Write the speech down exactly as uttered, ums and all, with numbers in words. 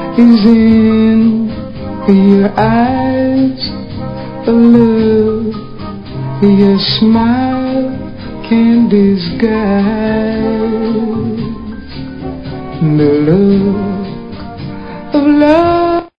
is in your eyes of love. Your smile can disguise the look of love.